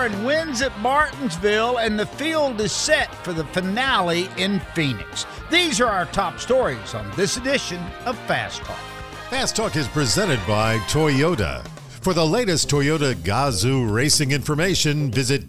Byron wins at Martinsville, and the field is set for the finale in Phoenix. These are our top stories on this edition of Fast Talk. Fast Talk is presented by Toyota. For the latest Toyota Gazoo racing information, visit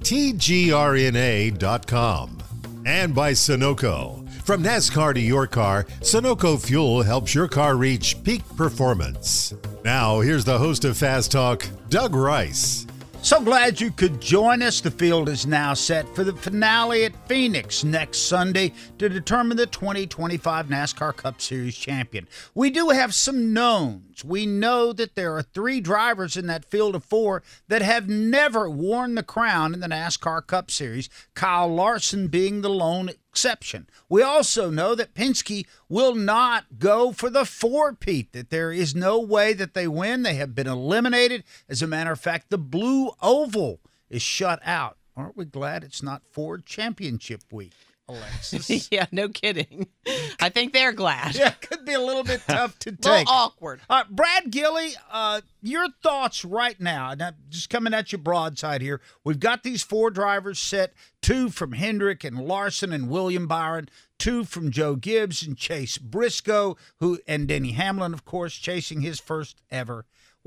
tgrna.com. And by Sunoco. From NASCAR to your car, Sunoco Fuel helps your car reach peak performance. Now, here's the host of Fast Talk, Doug Rice. So glad you could join us. The field is now set for the finale at Phoenix next Sunday to determine the 2025 NASCAR Cup Series champion. We do have some knowns. We know that there are 3 drivers in that field of 4 that have never worn the crown in the NASCAR Cup Series, Kyle Larson being the lone exception. We also know that Penske will not go for the 4-peat, that there is no way that they win. They have been eliminated. As a matter of fact, the Blue Oval is shut out. Aren't we glad it's not Ford Championship Week, Alexis? Yeah, no kidding. I think they're glad. Yeah, it could be a little bit tough to take. A little awkward. Brad Gilly, your thoughts right now, just coming at you broadside here. We've got these 4 drivers set, 2 from Hendrick and Larson and William Byron, 2 from Joe Gibbs and Chase Briscoe, and Denny Hamlin, of course, chasing his first ever.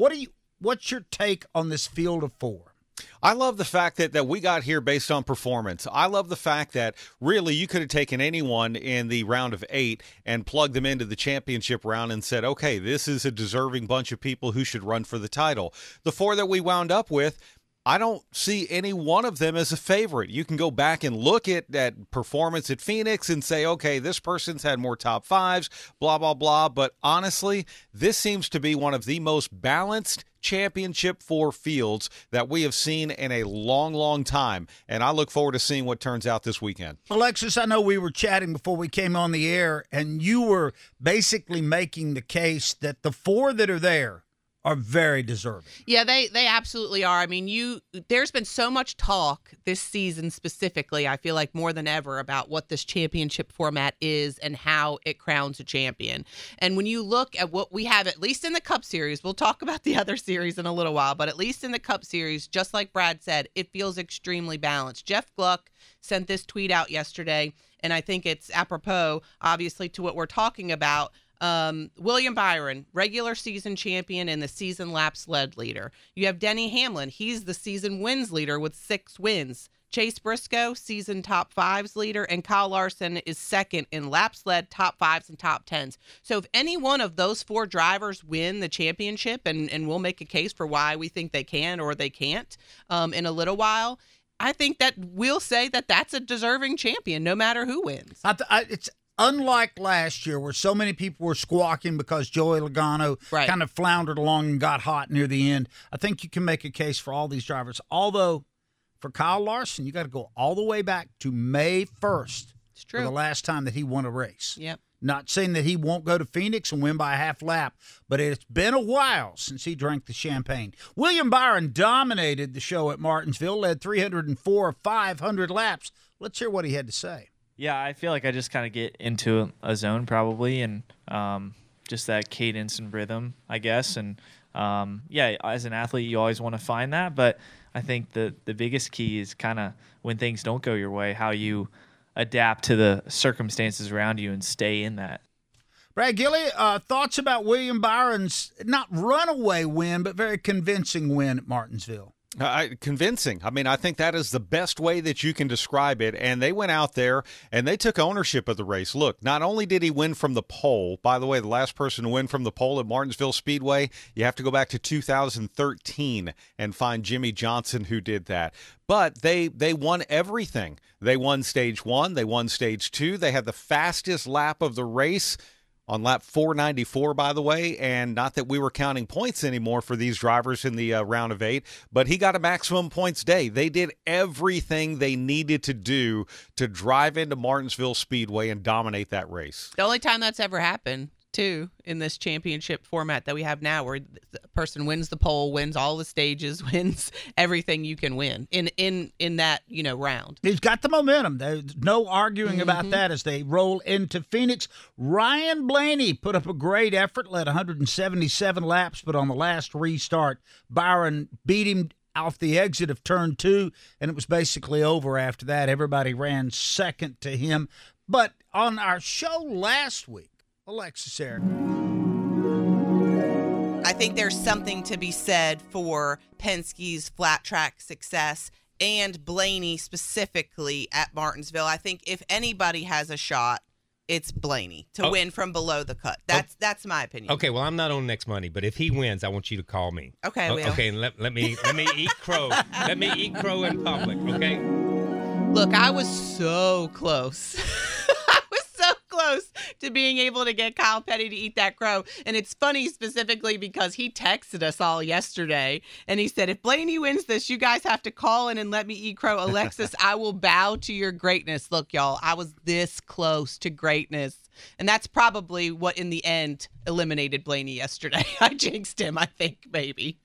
What's your take on this field of 4? I love the fact that we got here based on performance. I love the fact that really you could have taken anyone in the round of 8 and plugged them into the championship round and said, okay, this is a deserving bunch of people who should run for the title. The 4 that we wound up with, I don't see any one of them as a favorite. You can go back and look at that performance at Phoenix and say, okay, this person's had more top 5s, blah, blah, blah. But honestly, this seems to be one of the most balanced championship 4 fields that we have seen in a long, long time. And I look forward to seeing what turns out this weekend. Alexis, I know we were chatting before we came on the air, and you were basically making the case that the 4 that are there are very deserving. Yeah, they absolutely are. I mean, there's been so much talk this season specifically, I feel like more than ever, about what this championship format is and how it crowns a champion. And when you look at what we have, at least in the Cup Series, we'll talk about the other series in a little while, but at least in the Cup Series, just like Brad said, it feels extremely balanced. Jeff Gluck sent this tweet out yesterday, and I think it's apropos, obviously, to what we're talking about. William Byron, regular season champion and the season laps led leader. You have Denny Hamlin. He's the season wins leader with 6 wins. Chase Briscoe, season top 5s leader, and Kyle Larson is second in laps led, top 5s, and top 10s. So if any one of those 4 drivers win the championship, and we'll make a case for why we think they can or they can't in a little while, I think that we'll say that that's a deserving champion no matter who wins. It's unlike last year where so many people were squawking because Joey Logano kind of floundered along and got hot near the end. I think you can make a case for all these drivers. Although for Kyle Larson, you got to go all the way back to May 1st. It's true. For the last time that he won a race. Yep. Not saying that he won't go to Phoenix and win by a half lap, but it's been a while since he drank the champagne. William Byron dominated the show at Martinsville, led 304 of 500 laps. Let's hear what he had to say. Yeah, I feel like I just kind of get into a zone probably, and just that cadence and rhythm, I guess. And, as an athlete, you always want to find that. But I think the biggest key is kind of when things don't go your way, how you adapt to the circumstances around you and stay in that. Brad Gilly, thoughts about William Byron's not runaway win, but very convincing win at Martinsville? Convincing. I mean, I think that is the best way that you can describe it. And they went out there and they took ownership of the race. Look, not only did he win from the pole, by the way, the last person to win from the pole at Martinsville Speedway, you have to go back to 2013 and find Jimmy Johnson who did that. But they won everything. They won stage 1. They won stage 2. They had the fastest lap of the race on lap 494, by the way, and not that we were counting points anymore for these drivers in the round of 8, but he got a maximum points day. They did everything they needed to do to drive into Martinsville Speedway and dominate that race. The only time that's ever happened, too, in this championship format that we have now, where the person wins the pole, wins all the stages, wins everything you can win in that round. He's got the momentum. There's no arguing about that as they roll into Phoenix. Ryan Blaney put up a great effort, led 177 laps, but on the last restart, Byron beat him off the exit of turn 2, and it was basically over after that. Everybody ran second to him. But on our show last week, Alexis Eric, I think there's something to be said for Penske's flat track success and Blaney specifically at Martinsville. I think if anybody has a shot, it's Blaney to win from below the cut. That's my opinion. Okay, well, I'm not on next Monday, but if he wins, I want you to call me. Okay, Will. Okay, and let me eat crow. Let me eat crow in public, okay? Look, I was so close. I was so close to being able to get Kyle Petty to eat that crow. And it's funny specifically because he texted us all yesterday and he said, if Blaney wins this, you guys have to call in and let me eat crow. Alexis, I will bow to your greatness. Look, y'all, I was this close to greatness. And that's probably what in the end eliminated Blaney yesterday. I jinxed him, I think, maybe.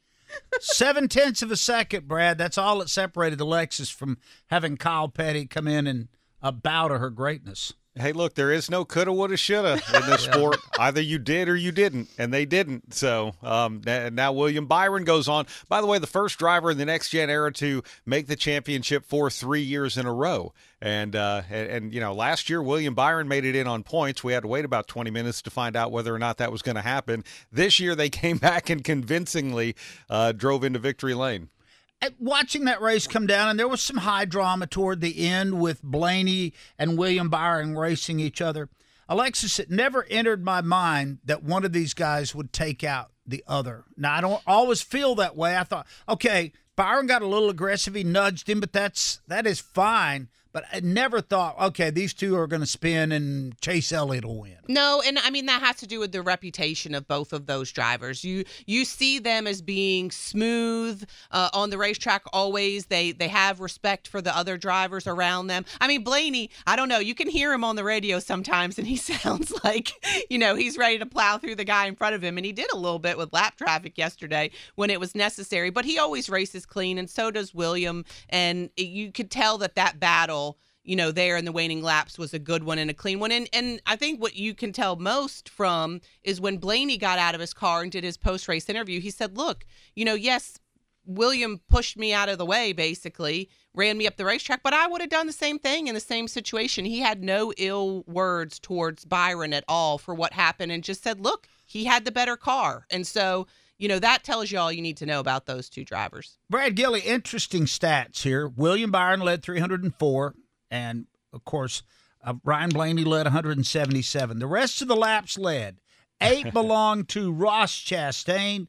0.7 of a second, Brad. That's all that separated Alexis from having Kyle Petty come in and bow to her greatness. Hey, look, there is no coulda, woulda, shoulda in this sport. Either you did or you didn't, and they didn't. So now William Byron goes on. By the way, the first driver in the next-gen era to make the championship for 3 years in a row. And you know, last year, William Byron made it in on points. We had to wait about 20 minutes to find out whether or not that was going to happen. This year, they came back and convincingly drove into victory lane. Watching that race come down, and there was some high drama toward the end with Blaney and William Byron racing each other. Alexis, it never entered my mind that one of these guys would take out the other. Now, I don't always feel that way. I thought, okay, Byron got a little aggressive. He nudged him, but that is fine. But I never thought, okay, these two are going to spin and Chase Elliott will win. No, and I mean, that has to do with the reputation of both of those drivers. You see them as being smooth on the racetrack always. They have respect for the other drivers around them. I mean, Blaney, I don't know. You can hear him on the radio sometimes, and he sounds like, you know, he's ready to plow through the guy in front of him. And he did a little bit with lap traffic yesterday when it was necessary. But he always races clean, and so does William. And you could tell that battle, you know, there in the waning laps was a good one and a clean one. And I think what you can tell most from is when Blaney got out of his car and did his post-race interview, he said, look, you know, yes, William pushed me out of the way, basically, ran me up the racetrack, but I would have done the same thing in the same situation. He had no ill words towards Byron at all for what happened and just said, look, he had the better car. And so, you know, that tells you all you need to know about those two drivers. Brad Gilly, interesting stats here. William Byron led 304. And, of course, Ryan Blaney led 177. The rest of the laps led. 8 belonged to Ross Chastain,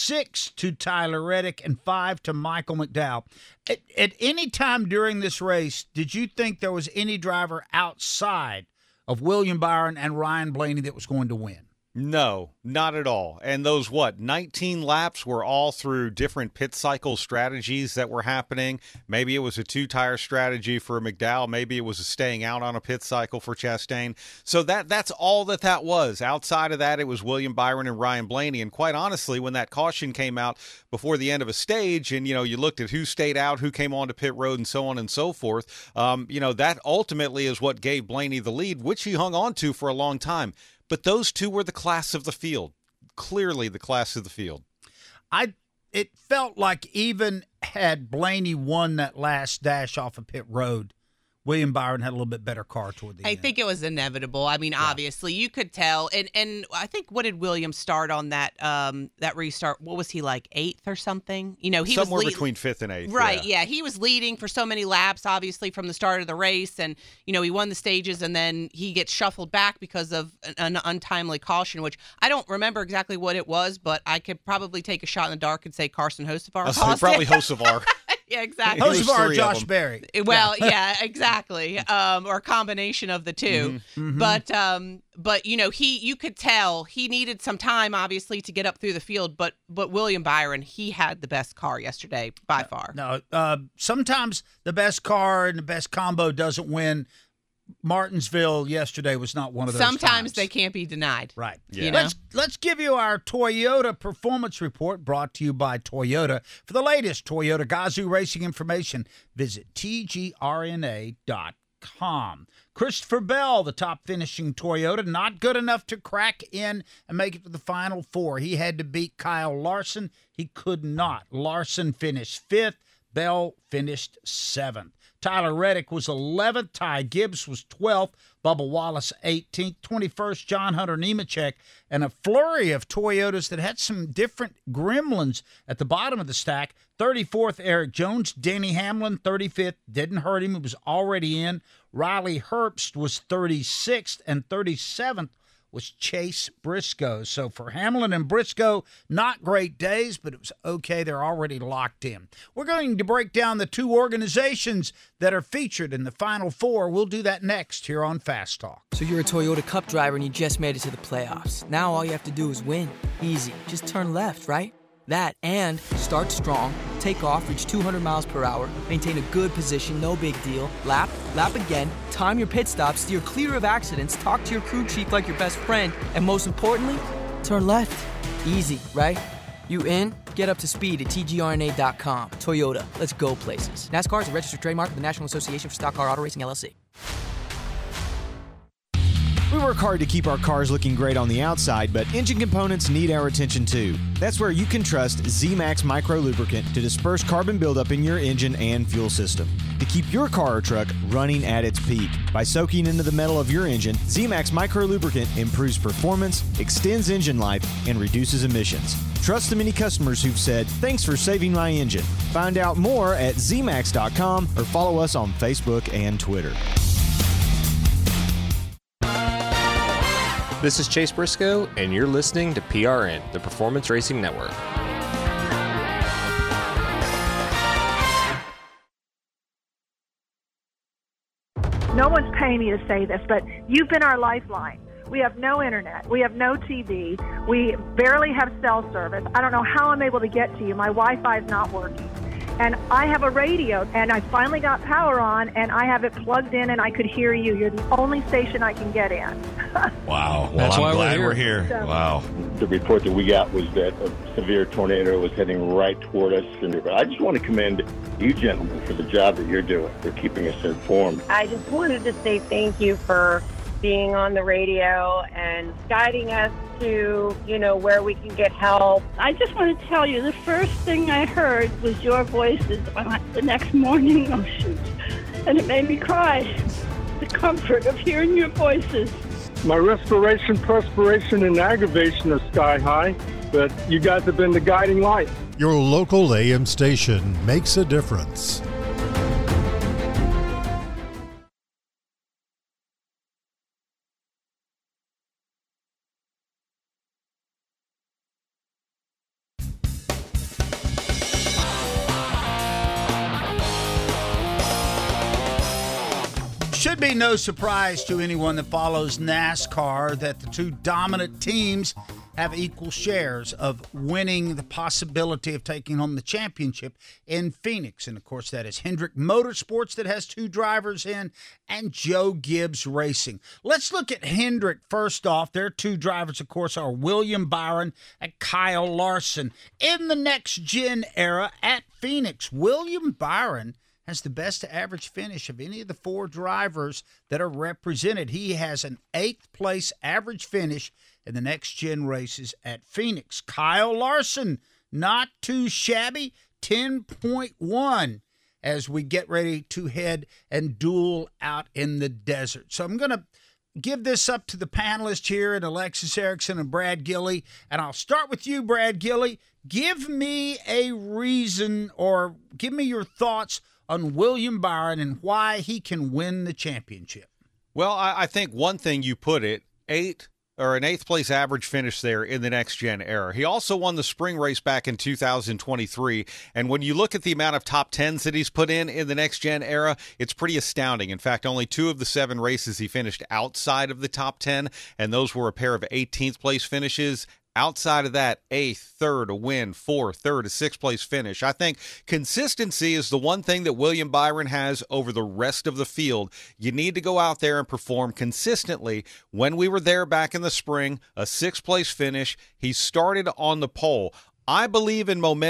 6 to Tyler Reddick, and 5 to Michael McDowell. At any time during this race, did you think there was any driver outside of William Byron and Ryan Blaney that was going to win? No, not at all. And those, 19 laps were all through different pit cycle strategies that were happening. Maybe it was a 2-tire strategy for McDowell. Maybe it was a staying out on a pit cycle for Chastain. So that's all that was. Outside of that, it was William Byron and Ryan Blaney. And quite honestly, when that caution came out before the end of a stage and, you know, you looked at who stayed out, who came onto pit road and so on and so forth, you know, that ultimately is what gave Blaney the lead, which he hung on to for a long time. But those two were the class of the field, clearly the class of the field. It felt like even had Blaney won that last dash off of pit road, William Byron had a little bit better car toward the end. I think it was inevitable. I mean, obviously, you could tell. And I think, what did William start on that restart? What was he, like 8th or something? You know, he somewhere was between 5th and 8th. Right, yeah. He was leading for so many laps, obviously, from the start of the race. And, you know, he won the stages, and then he gets shuffled back because of an untimely caution, which I don't remember exactly what it was, but I could probably take a shot in the dark and say Carson Hocevar caused probably it. Hocevar. Yeah, exactly. Hocevar or Josh Berry. Well, yeah, exactly. Or a combination of the two. Mm-hmm. But you know, you could tell he needed some time, obviously, to get up through the field. But William Byron, he had the best car yesterday by far. No, sometimes the best car and the best combo doesn't win. Martinsville yesterday was not one of those Sometimes times. they can't be denied. Right. Yeah. You know? Let's give you our Toyota Performance Report, brought to you by Toyota. For the latest Toyota Gazoo racing information, visit tgrna.com. Toyota.com. Christopher Bell, the top finishing Toyota, not good enough to crack in and make it to the Final Four. He had to beat Kyle Larson. He could not. Larson finished 5th. Bell finished 7th. Tyler Reddick was 11th. Ty Gibbs was 12th. Bubba Wallace 18th. 21st, John Hunter Nemechek. And a flurry of Toyotas that had some different gremlins at the bottom of the stack. 34th, Eric Jones. Denny Hamlin, 35th. Didn't hurt him. He was already in. Riley Herbst was 36th. And 37th was Chase Briscoe. So for Hamlin and Briscoe, not great days, but it was okay. They're already locked in. We're going to break down the two organizations that are featured in the Final Four. We'll do that next here on Fast Talk. So you're a Toyota Cup driver and you just made it to the playoffs. Now all you have to do is win. Easy. Just turn left, right? That and start strong, take off, reach 200 miles per hour, maintain a good position, no big deal, lap again, time your pit stops, steer clear of accidents, talk to your crew chief like your best friend, and most importantly, turn left. Easy, right? You in? Get up to speed at tgrna.com. Toyota, let's go places. NASCAR is a registered trademark of the National Association for Stock Car Auto Racing, LLC. We work hard to keep our cars looking great on the outside, but engine components need our attention too. That's where you can trust Z-Max Micro Lubricant to disperse carbon buildup in your engine and fuel system. To keep your car or truck running at its peak. By soaking into the metal of your engine, Z-Max Micro Lubricant improves performance, extends engine life, and reduces emissions. Trust the many customers who've said, "Thanks for saving my engine." Find out more at zmax.com or follow us on Facebook and Twitter. This is Chase Briscoe, and you're listening to PRN, the Performance Racing Network. No one's paying me to say this, but you've been our lifeline. We have no internet. We have no TV. We barely have cell service. I don't know how I'm able to get to you. My Wi-Fi is not working. And I have a radio, and I finally got power on, and I have it plugged in, and I could hear you. You're the only station I can get in. Wow. Well, I'm glad we're here. So, wow. The report that we got was that a severe tornado was heading right toward us. And I just want to commend you gentlemen for the job that you're doing, for keeping us informed. I just wanted to say thank you for being on the radio and guiding us to, where we can get help. I just want to tell you, the first thing I heard was your voices the next morning. Oh, shoot. And it made me cry. The comfort of hearing your voices. My respiration, perspiration, and aggravation are sky high, but you guys have been the guiding light. Your local AM station makes a difference. Should be no surprise to anyone that follows NASCAR that the two dominant teams have equal shares of winning the possibility of taking home the championship in Phoenix. And, of course, that is Hendrick Motorsports that has two drivers in, and Joe Gibbs Racing. Let's look at Hendrick first off. Their two drivers, of course, are William Byron and Kyle Larson. In the next-gen era at Phoenix, William Byron has the best average finish of any of the four drivers that are represented. He has an 8th place average finish in the next-gen races at Phoenix. Kyle Larson, not too shabby, 10.1 as we get ready to head and duel out in the desert. So I'm going to give this up to the panelists here, and Alexis Erickson and Brad Gilley, and I'll start with you, Brad Gilley. Give me a reason, or give me your thoughts on William Byron and why he can win the championship. Well, I think one thing you put it, an 8th place average finish there in the next gen era. He also won the spring race back in 2023. And when you look at the amount of top 10s that he's put in the next gen era, it's pretty astounding. In fact, only 2 of the 7 races he finished outside of the top 10, and those were a pair of 18th place finishes. Outside of that, 8th, 3rd, a win, 4th, 3rd, a 6th place finish. I think consistency is the one thing that William Byron has over the rest of the field. You need to go out there and perform consistently. When we were there back in the spring, a 6th place finish. He started on the pole. I believe in momentum.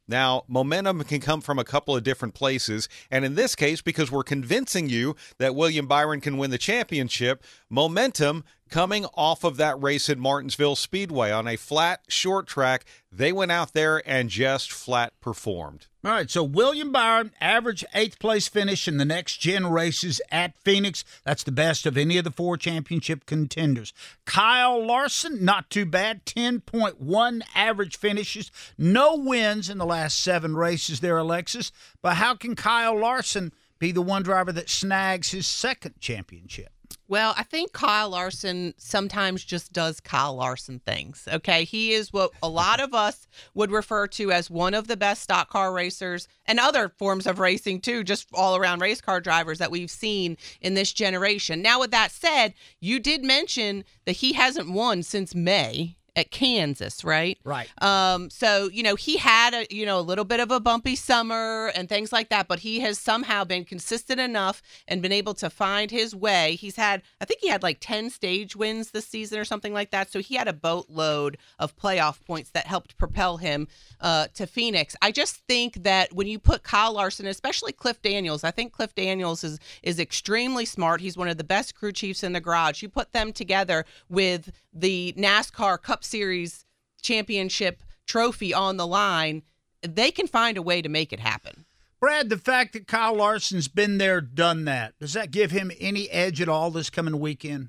Now, momentum can come from a couple of different places, and in this case, because we're convincing you that William Byron can win the championship, momentum coming off of that race at Martinsville Speedway on a flat, short track, they went out there and just flat performed. All right, so William Byron, average 8th place finish in the next gen races at Phoenix. That's the best of any of the 4 championship contenders. Kyle Larson, not too bad, 10.1 average finishes. No wins in the last 7 races there, Alexis. But how can Kyle Larson be the one driver that snags his 2nd championship? Well, I think Kyle Larson sometimes just does Kyle Larson things, okay? He is what a lot of us would refer to as one of the best stock car racers and other forms of racing, too, just all-around race car drivers that we've seen in this generation. Now, with that said, you did mention that he hasn't won since May at Kansas, right? Right. So, he had a little bit of a bumpy summer and things like that, but he has somehow been consistent enough and been able to find his way. I think he had like 10 stage wins this season or something like that. So he had a boatload of playoff points that helped propel him to Phoenix. I just think that when you put Kyle Larson, especially Cliff Daniels, I think Cliff Daniels is extremely smart. He's one of the best crew chiefs in the garage. You put them together with the NASCAR Cup Series championship trophy on the line, they can find a way to make it happen. Brad, the fact that Kyle Larson's been there, done that, does that give him any edge at all this coming weekend?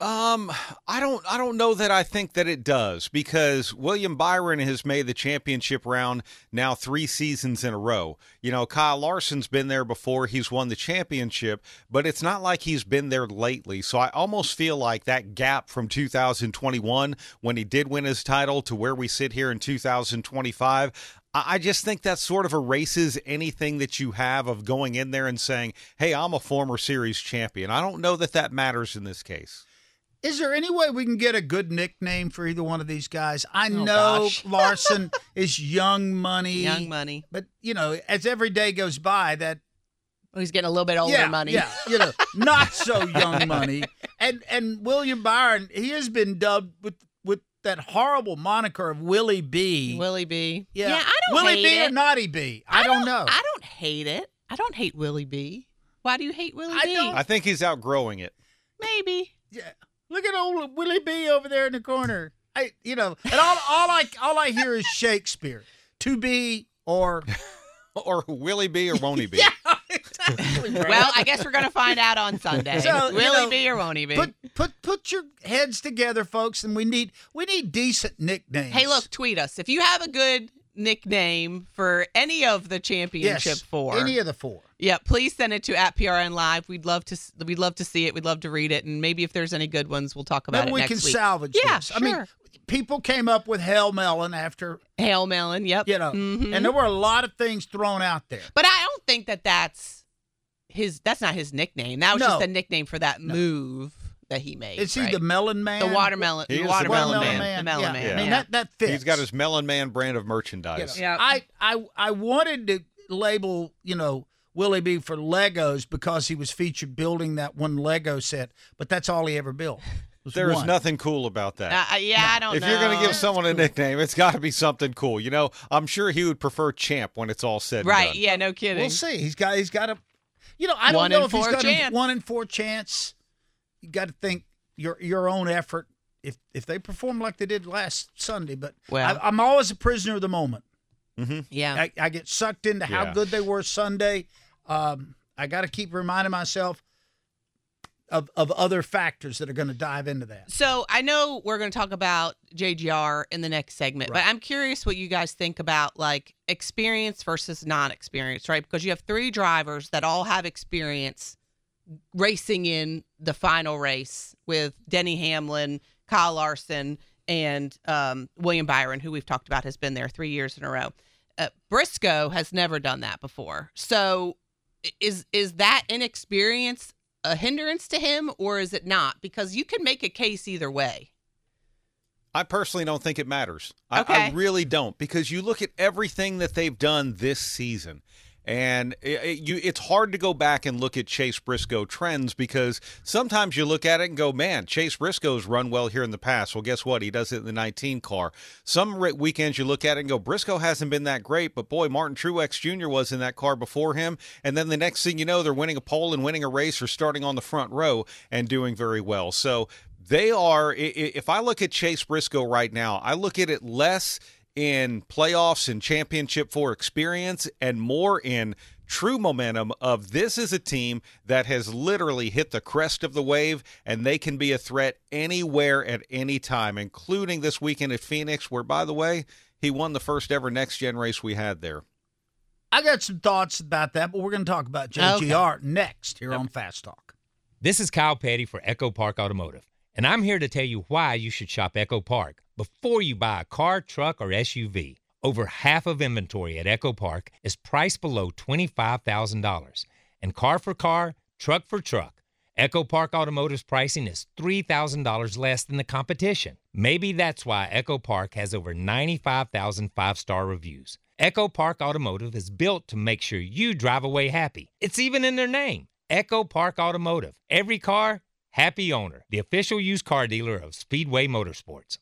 I don't know that I think that it does, because William Byron has made the championship round now 3 seasons in a row. Kyle Larson's been there before. He's won the championship, but it's not like he's been there lately. So I almost feel like that gap from 2021 when he did win his title to where we sit here in 2025, I just think that sort of erases anything that you have of going in there and saying, hey, I'm a former series champion. I don't know that that matters in this case. Is there any way we can get a good nickname for either one of these guys? I know Larson is Young Money. Young Money. But, as every day goes by, that... Well, he's getting a little bit older money. Yeah, not so Young Money. And William Byron, he has been dubbed with that horrible moniker of Willie B. Willie B. Yeah, I don't Willie hate B it. or Naughty B. I don't know. I don't hate it. I don't hate Willie B. Why do you hate Willie B? I think he's outgrowing it. Maybe. Yeah. Look at old Willie B over there in the corner. And all I hear is Shakespeare. To be or Willie B or won't he be? Yeah, exactly. Well, I guess we're going to find out on Sunday. So, Willie B or won't he be? Put your heads together, folks, and we need decent nicknames. Hey, look, tweet us if you have a good nickname for any of the championship 4. Any of the 4. Yeah, please send it to @PRN Live. We'd love to see it. We'd love to read it, and maybe if there's any good ones, we'll talk about Maybe it next week. we can salvage this. Sure. I mean, people came up with Hail Melon after Hail Melon. Yep. And there were a lot of things thrown out there. But I don't think that's not his nickname. That was just a nickname for that move that he made. Is he the Melon Man? The Watermelon. He is the Watermelon Man. Man. The Melon Man. I mean, that fits. He's got his Melon Man brand of merchandise. Yeah. I wanted to label, Willie B for Legos because he was featured building that one Lego set, but that's all he ever built. There is nothing cool about that. I don't know. If you're going to give someone a nickname, it's got to be something cool. I'm sure he would prefer Champ when it's all said and done. Right, yeah, no kidding. We'll see. He's got a, I don't know if he's got a 1 in 4 chance. You got to think your own effort if they perform like they did last Sunday. But I'm always a prisoner of the moment. Mm-hmm. Yeah, I get sucked into how good they were Sunday. I got to keep reminding myself of other factors that are going to dive into that. So I know we're going to talk about JGR in the next segment, but I'm curious what you guys think about like experience versus non-experience, right? Because you have 3 drivers that all have experience racing in the final race with Denny Hamlin, Kyle Larson, and William Byron, who we've talked about has been there 3 years in a row. Briscoe has never done that before. So is that inexperience a hindrance to him, or is it not? Because you can make a case either way. I personally don't think it matters. Okay. I really don't, because you look at everything that they've done this season. And it's hard to go back and look at Chase Briscoe trends because sometimes you look at it and go, man, Chase Briscoe's run well here in the past. Well, guess what? He does it in the 19 car. Some weekends you look at it and go, Briscoe hasn't been that great, but boy, Martin Truex Jr. was in that car before him. And then the next thing you know, they're winning a pole and winning a race or starting on the front row and doing very well. So they are, if I look at Chase Briscoe right now, I look at it less in playoffs and championship for experience and more in true momentum of this is a team that has literally hit the crest of the wave, and they can be a threat anywhere at any time, including this weekend at Phoenix, where, by the way, he won the first ever next-gen race we had there. I got some thoughts about that, but we're going to talk about JGR next here on Fast Talk. This is Kyle Petty for Echo Park Automotive, and I'm here to tell you why you should shop Echo Park before you buy a car, truck, or SUV. Over half of inventory at Echo Park is priced below $25,000. And car for car, truck for truck, Echo Park Automotive's pricing is $3,000 less than the competition. Maybe that's why Echo Park has over 95,000 five-star reviews. Echo Park Automotive is built to make sure you drive away happy. It's even in their name, Echo Park Automotive. Every car, happy owner. The official used car dealer of Speedway Motorsports.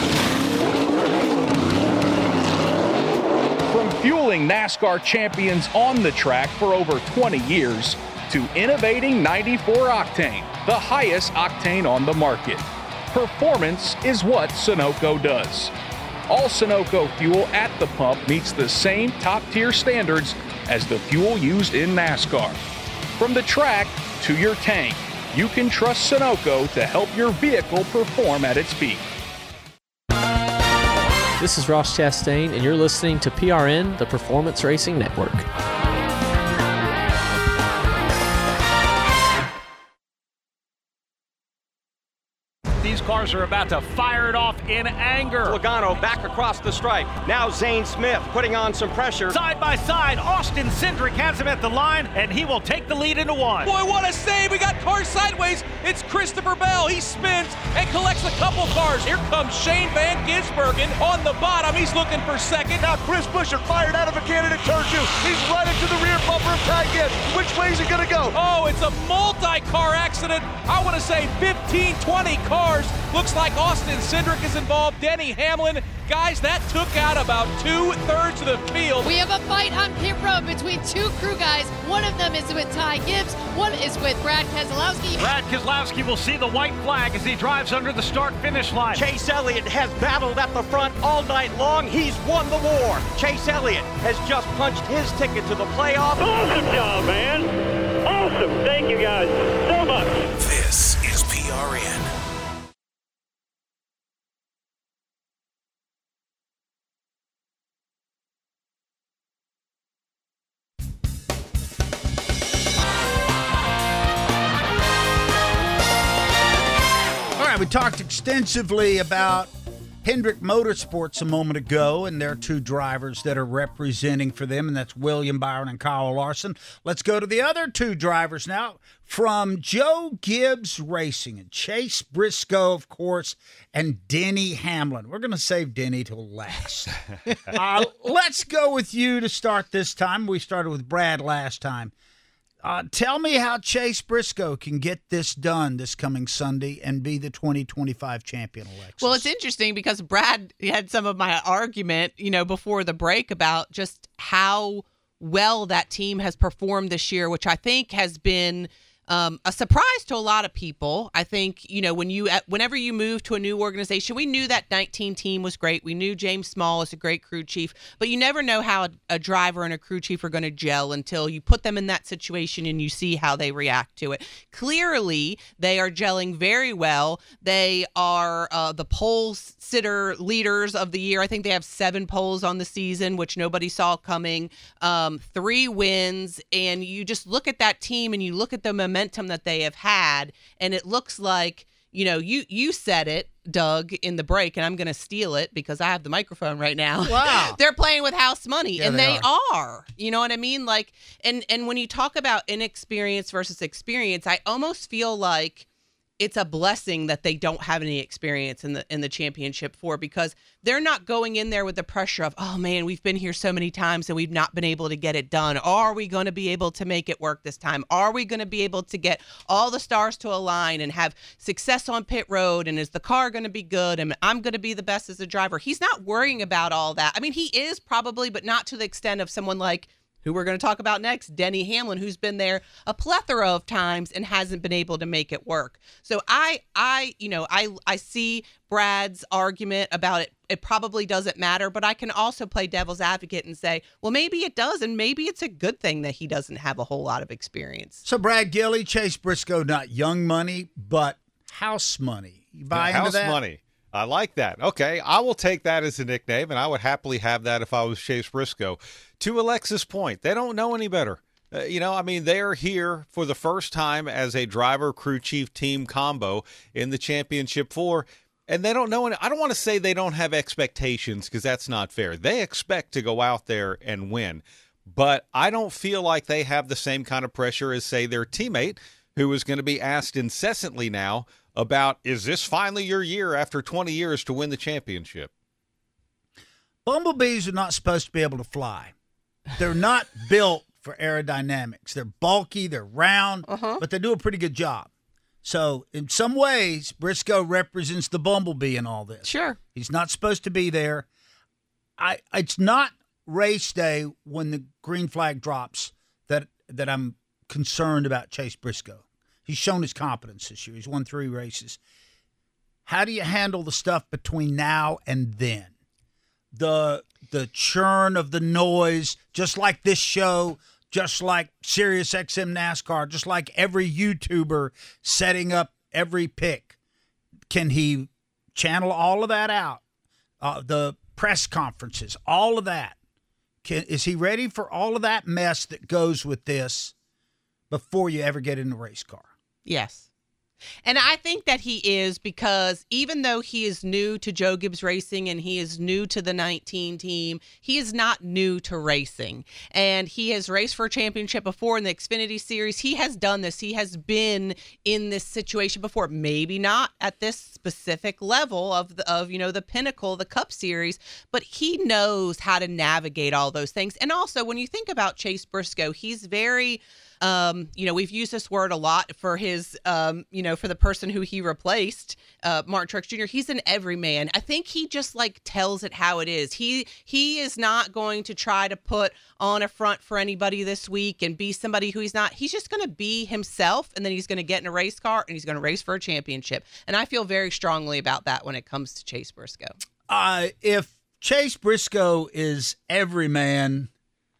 From fueling NASCAR champions on the track for over 20 years to innovating 94 Octane, the highest octane on the market. Performance is what Sunoco does. All Sunoco fuel at the pump meets the same top-tier standards as the fuel used in NASCAR. From the track to your tank, you can trust Sunoco to help your vehicle perform at its peak. This is Ross Chastain, and you're listening to PRN, the Performance Racing Network. These cars are about to fire it off in anger. Logano back across the stripe. Now Zane Smith putting on some pressure. Side by side, Austin Cindric has him at the line, and he will take the lead into one. Boy, what a save. We got cars sideways. It's Christopher Bell. He spins and collects a couple cars. Here comes Shane Van Gisbergen on the bottom. He's looking for second. Now Chris Buescher fired out of a cannon at turn 2. He's right into the rear bumper of Ty Gibbs. Which way is he going to go? Oh, it's a multi-car accident. I want to say 15, 20 cars. Looks like Austin Cindric is involved. Denny Hamlin. Guys, that took out about 2/3 of the field. We have a fight on pit road between two crew guys. One of them is with Ty Gibbs. One is with Brad Keselowski. Brad Keselowski will see the white flag as he drives under the start-finish line. Chase Elliott has battled at the front all night long. He's won the war. Chase Elliott has just punched his ticket to the playoff. Awesome job, man. Awesome. Thank you guys so much. This is PRN. We talked extensively about Hendrick Motorsports a moment ago and their two drivers that are representing for them, and that's William Byron and Kyle Larson. Let's go to the other two drivers now from Joe Gibbs Racing and Chase Briscoe, of course, and Denny Hamlin. We're going to save Denny till last. Let's go with you to start this time. We started with Brad last time. Tell me how Chase Briscoe can get this done this coming Sunday and be the 2025 champion, Alexis. Well, it's interesting because Brad had some of my argument, before the break about just how well that team has performed this year, which I think has been a surprise to a lot of people. I think, whenever you move to a new organization, we knew that 19 team was great. We knew James Small is a great crew chief, but you never know how a driver and a crew chief are going to gel until you put them in that situation and you see how they react to it. Clearly, they are gelling very well. They are the pole sitter leaders of the year. I think they have 7 poles on the season, which nobody saw coming. 3 wins, and you just look at that team and you look at the momentum that they have had, and it looks like, you said it, Doug, in the break, and I'm going to steal it because I have the microphone right now. Wow. They're playing with house money, Yeah, and they are. You know what I mean? Like, and when you talk about inexperience versus experience, I almost feel like it's a blessing that they don't have any experience in the championship four, because they're not going in there with the pressure of, oh man, we've been here so many times and we've not been able to get it done. Are we going to be able to make it work this time? Are we going to be able to get all the stars to align and have success on pit road? And is the car going to be good? And I'm going to be the best as a driver. He's not worrying about all that. I mean, he is probably, but not to the extent of someone like who we're going to talk about next, Denny Hamlin, who's been there a plethora of times and hasn't been able to make it work. So I see Brad's argument about it. It probably doesn't matter, but I can also play devil's advocate and say, well, maybe it does, and maybe it's a good thing that he doesn't have a whole lot of experience. So Brad Gilly, Chase Briscoe, not young money, but house money. You buy into that? House money. I like that. Okay, I will take that as a nickname, and I would happily have that if I was Chase Briscoe. To Alexa's point, they don't know any better. They're here for the first time as a driver, crew chief, team combo in the championship four, and they don't know any. I don't want to say they don't have expectations, because that's not fair. They expect to go out there and win, but I don't feel like they have the same kind of pressure as, say, their teammate, who is going to be asked incessantly now about, is this finally your year after 20 years to win the championship? Bumblebees are not supposed to be able to fly. They're not built for aerodynamics. They're bulky, they're round, but they do a pretty good job. So in some ways, Briscoe represents the bumblebee in all this. Sure. He's not supposed to be there. It's not race day when the green flag drops that I'm concerned about Chase Briscoe. He's shown his competence this year. He's won 3 races. How do you handle the stuff between now and then? The churn of the noise, just like this show, just like SiriusXM NASCAR, just like every YouTuber setting up every pick. Can he channel all of that out? The press conferences, all of that. Is he ready for all of that mess that goes with this before you ever get in the race car? Yes. And I think that he is, because even though he is new to Joe Gibbs Racing and he is new to the 19 team, he is not new to racing. And he has raced for a championship before in the Xfinity Series. He has done this. He has been in this situation before. Maybe not at this specific level of the pinnacle, the Cup Series, but he knows how to navigate all those things. And also, when you think about Chase Briscoe, he's very... we've used this word a lot for his, for the person who he replaced, Martin Truex Jr. He's an everyman. I think he just tells it how it is. He is not going to try to put on a front for anybody this week and be somebody who he's not. He's just going to be himself, and then he's going to get in a race car and he's going to race for a championship. And I feel very strongly about that when it comes to Chase Briscoe. If Chase Briscoe is everyman,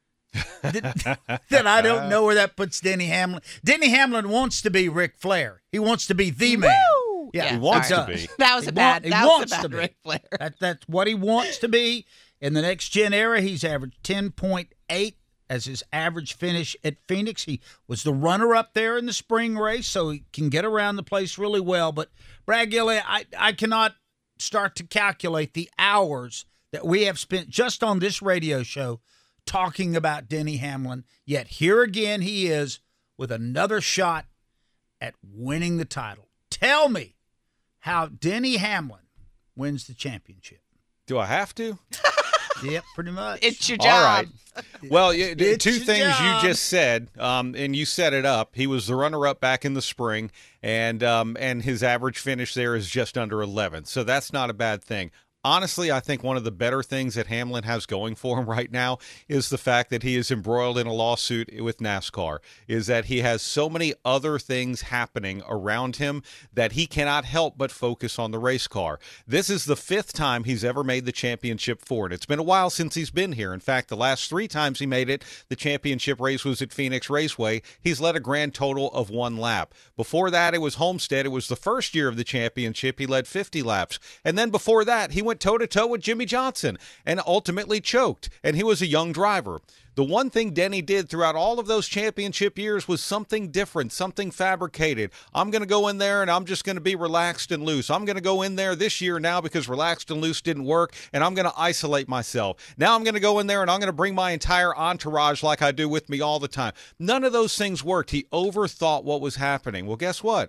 then I don't know where that puts Denny Hamlin. Denny Hamlin wants to be Ric Flair. He wants to be the man. Woo! Yeah, he wants to be. That was a bad Ric Flair. That's what he wants to be. In the next gen era, he's averaged 10.8 as his average finish at Phoenix. He was the runner-up there in the spring race, so he can get around the place really well. But Brad Gilly, I cannot start to calculate the hours that we have spent just on this radio show talking about Denny Hamlin, yet here again he is with another shot at winning the title. Tell me how Denny Hamlin wins the championship. Do I have to? Yep, pretty much. It's your job. All right. Well, two things job. you just said, and you set it up. He was the runner-up back in the spring, and his average finish there is just under 11, so that's not a bad thing. Honestly, I think one of the better things that Hamlin has going for him right now is the fact that he is embroiled in a lawsuit with NASCAR, is that he has so many other things happening around him that he cannot help but focus on the race car. This is the 5th time he's ever made the championship for it. It's been a while since he's been here. In fact, the last 3 times he made it, the championship race was at Phoenix Raceway. He's led a grand total of 1 lap. Before that, it was Homestead. It was the first year of the championship. He led 50 laps. And then before that, he went toe-to-toe with Jimmy Johnson and ultimately choked, and he was a young driver. The one thing Denny did throughout all of those championship years was something different, something fabricated. I'm going to go in there and I'm just going to be relaxed and loose. I'm going to go in there this year now because relaxed and loose didn't work, and I'm going to isolate myself. Now I'm going to go in there and I'm going to bring my entire entourage like I do with me all the time. None of those things worked. He overthought what was happening. Well, guess what?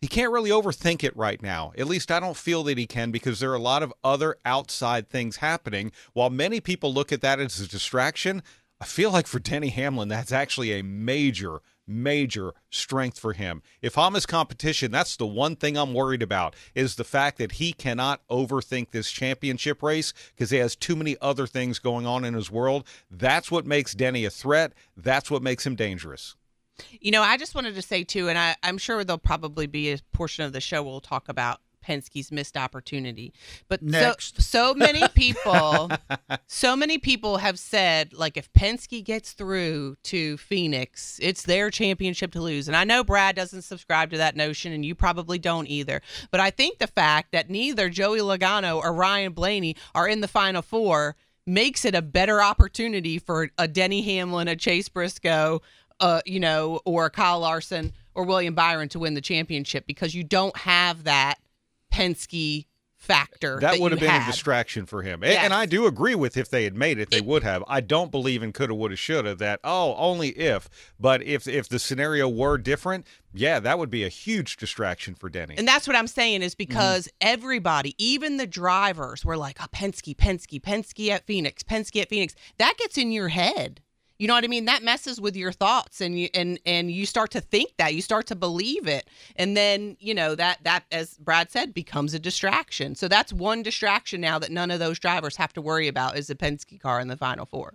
he can't really overthink it right now. At least I don't feel that he can, because there are a lot of other outside things happening. While many people look at that as a distraction, I feel like for Denny Hamlin, that's actually a major strength for him. If I'm his competition, that's the one thing I'm worried about, is the fact that he cannot overthink this championship race because he has too many other things going on in his world. That's what makes Denny a threat. That's what makes him dangerous. I just wanted to say, too, and I'm sure there'll probably be a portion of the show we'll talk about Penske's missed opportunity. But so many people have said, like, if Penske gets through to Phoenix, it's their championship to lose. And I know Brad doesn't subscribe to that notion, and you probably don't either. But I think the fact that neither Joey Logano or Ryan Blaney are in the Final Four makes it a better opportunity for a Denny Hamlin, a Chase Briscoe, or Kyle Larson or William Byron to win the championship, because you don't have that Penske factor. That would have been a distraction for him. Yes. And I do agree with, if they had made it, they would have. I don't believe in coulda, woulda, shoulda that, only if. But if the scenario were different, yeah, that would be a huge distraction for Denny. And that's what I'm saying, is because everybody, even the drivers, were like, Penske at Phoenix, Penske at Phoenix. That gets in your head. You know what I mean? That messes with your thoughts, and you start to think that, you start to believe it, and then that, as Brad said, becomes a distraction. So that's one distraction now that none of those drivers have to worry about, is the Penske car in the Final Four.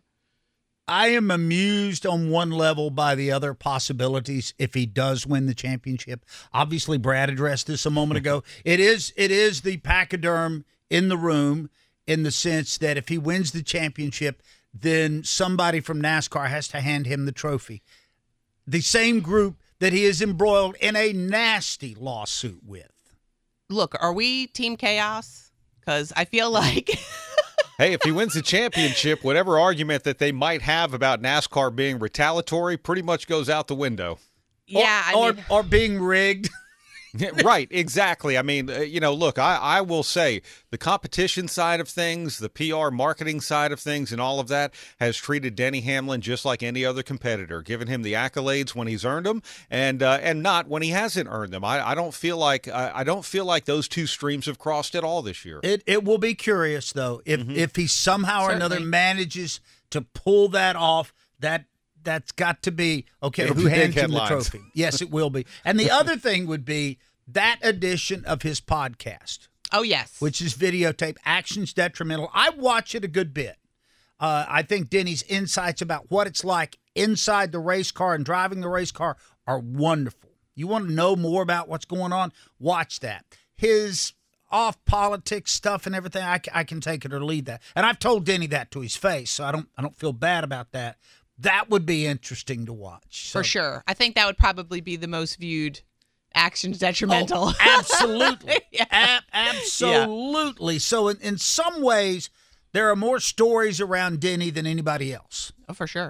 I am amused on one level by the other possibilities if he does win the championship. Obviously, Brad addressed this a moment ago. It is the pachyderm in the room, in the sense that if he wins the championship, then somebody from NASCAR has to hand him the trophy. The same group that he is embroiled in a nasty lawsuit with. Look, are we Team Chaos? Because I feel like... Hey, if he wins the championship, whatever argument that they might have about NASCAR being retaliatory pretty much goes out the window. Yeah, or being rigged. Right, exactly. I mean, look, I will say the competition side of things, the PR marketing side of things, and all of that has treated Denny Hamlin just like any other competitor, given him the accolades when he's earned them, and not when he hasn't earned them. I don't feel like those two streams have crossed at all this year. It will be curious though if he somehow or another manages to pull that off. That's got to be okay. Who hands him the trophy? Yes, it will be. And the other thing would be that edition of his podcast. Oh, yes. Which is videotape, Actions Detrimental. I watch it a good bit. I think Denny's insights about what it's like inside the race car and driving the race car are wonderful. You want to know more about what's going on? Watch that. His off-politics stuff and everything, I can take it or leave that. And I've told Denny that to his face, so I don't feel bad about that. That would be interesting to watch. For sure. I think that would probably be the most viewed Actions Detrimental. Oh, absolutely. Absolutely. Yeah. So in some ways, there are more stories around Denny than anybody else. Oh, for sure.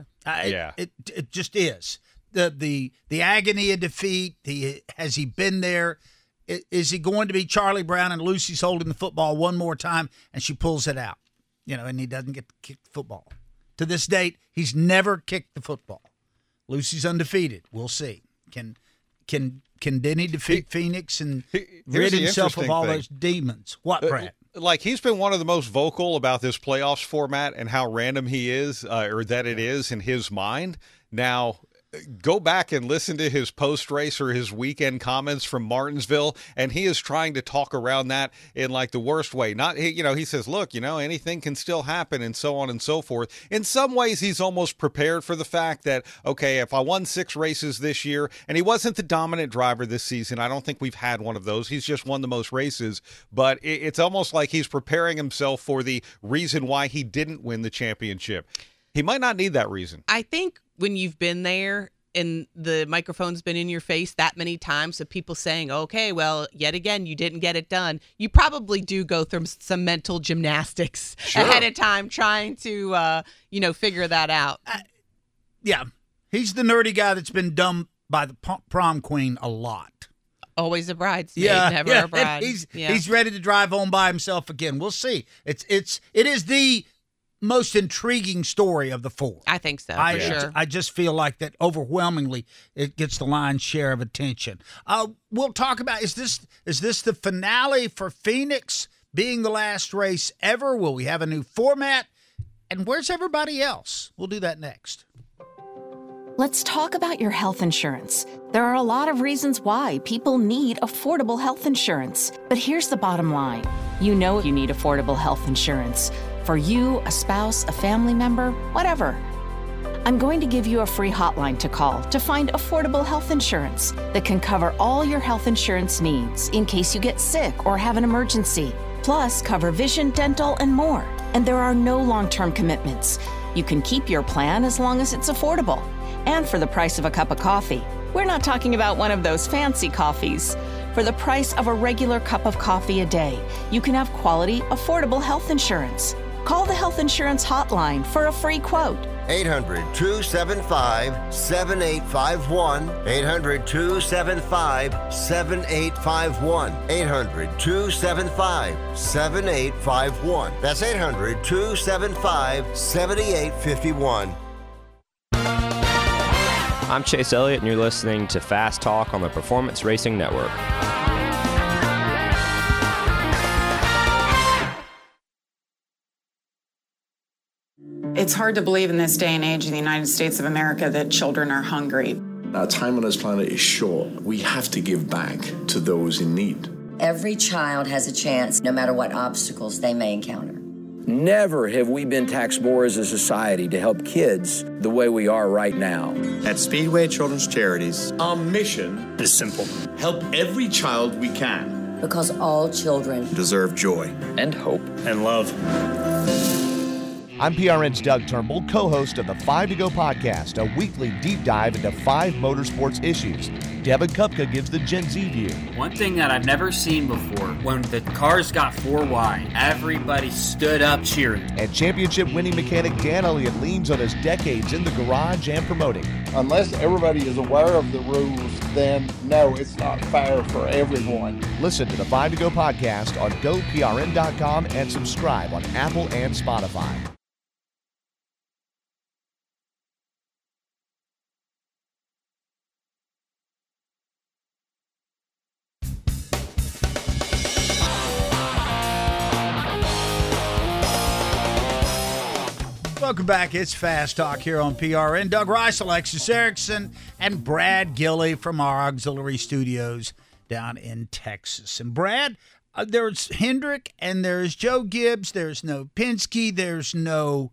It just is. The agony of defeat, has he been there? Is he going to be Charlie Brown and Lucy's holding the football one more time and she pulls it out? And he doesn't get to kick the football. To this date, he's never kicked the football. Lucy's undefeated. We'll see. Can Denny defeat Phoenix and rid himself of all those demons? What, Brad? He's been one of the most vocal about this playoffs format and how random he is, or that it is in his mind. Now, go back and listen to his post-race or his weekend comments from Martinsville, and he is trying to talk around that in the worst way. He says, look, anything can still happen and so on and so forth. In some ways, he's almost prepared for the fact that, okay, if I won 6 races this year, and he wasn't the dominant driver this season, I don't think we've had one of those. He's just won the most races, but it's almost like he's preparing himself for the reason why he didn't win the championship. He might not need that reason. I think when you've been there and the microphone's been in your face that many times of people saying, okay, well, yet again, you didn't get it done, you probably do go through some mental gymnastics ahead of time trying to, figure that out. Yeah. He's the nerdy guy that's been dumped by the prom queen a lot. Always a bridesmaid, never a bride. He's ready to drive home by himself again. We'll see. It is the most intriguing story of the four. I think so, for sure. I just feel like that overwhelmingly it gets the lion's share of attention. We'll talk about, is this the finale for Phoenix being the last race ever? Will we have a new format? And where's everybody else? We'll do that next. Let's talk about your health insurance. There are a lot of reasons why people need affordable health insurance. But here's the bottom line. You know you need affordable health insurance. For you, a spouse, a family member, whatever. I'm going to give you a free hotline to call to find affordable health insurance that can cover all your health insurance needs in case you get sick or have an emergency. Plus, cover vision, dental, and more. And there are no long-term commitments. You can keep your plan as long as it's affordable. And for the price of a cup of coffee. We're not talking about one of those fancy coffees. For the price of a regular cup of coffee a day, you can have quality, affordable health insurance. Call the Health Insurance Hotline for a free quote. 800-275-7851. 800-275-7851. 800-275-7851. That's 800-275-7851. I'm Chase Elliott, and you're listening to Fast Talk on the Performance Racing Network. It's hard to believe in this day and age in the United States of America that children are hungry. Our time on this planet is short. We have to give back to those in need. Every child has a chance, no matter what obstacles they may encounter. Never have we been taxed more as a society to help kids the way we are right now. At Speedway Children's Charities, our mission is simple. Help every child we can. Because all children deserve joy and hope and love. I'm PRN's Doug Turnbull, co-host of the 5 to Go podcast, a weekly deep dive into 5 motorsports issues. Devin Kupka gives the Gen Z view. One thing that I've never seen before, when the cars got 4 wide, everybody stood up cheering. And championship-winning mechanic Dan Elliott leans on his decades in the garage and promoting. Unless everybody is aware of the rules, then no, it's not fair for everyone. Listen to the 5 to Go podcast on GoPRN.com and subscribe on Apple and Spotify. Welcome back. It's Fast Talk here on PRN. Doug Rice, Alexis Erickson, and Brad Gilley from our auxiliary studios down in Texas. And Brad, there's Hendrick and there's Joe Gibbs. There's no Penske. There's no